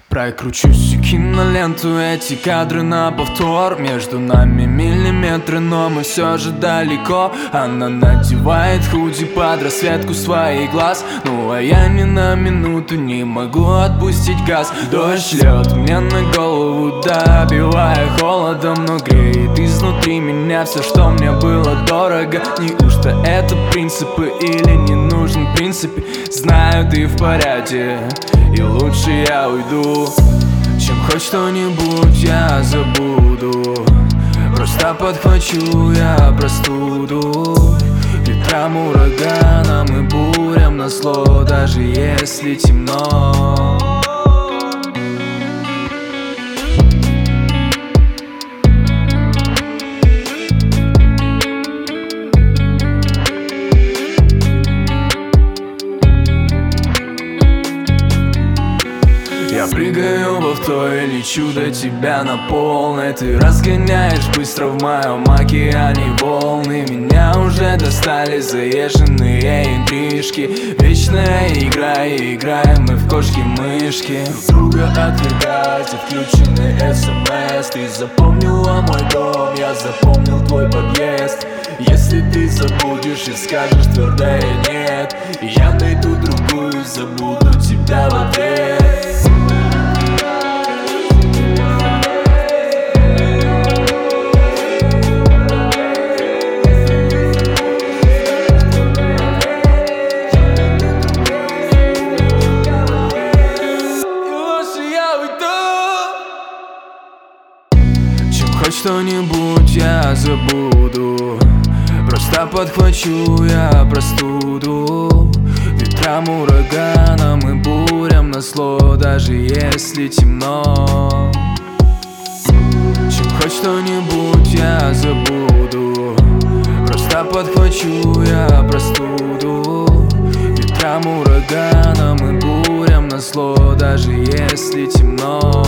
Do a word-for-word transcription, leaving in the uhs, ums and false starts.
Прокручусь всю киноленту, эти кадры на повтор. Между нами миллиметры, но мы все же далеко. Она надевает худи под расцветку своих глаз. Ну а я ни на минуту не могу отпустить газ. Дождь льет мне на голову, добивая холодом, но греет изнутри меня все, что мне было дорого. Неужто это принципы или не нужен в принципе? Знаю, ты в порядке, и лучше я уйду, чем хоть что-нибудь я забуду. Просто подхвачу я простуду ветрам, ураганам и бурям назло, даже если темно. Я прыгаю в авто и лечу до тебя на полной. Ты разгоняешь быстро в моем океане волны. Меня уже достали заезженные интрижки. Вечная игра, и играем мы в кошки-мышки. Друг друга отвергать, отключены смс. Ты запомнила мой дом, я запомнил твой подъезд. Если ты забудешь и скажешь твердое нет, я найду другую и забуду тебя в ответ. Хоть что-нибудь я забуду, просто подхвачу я простуду ветрам, ураганам и бурям назло, даже если темно. Чем хоть что-нибудь я забуду, просто подхвачу я простуду ветрам, ураганам и бурям назло, даже если темно.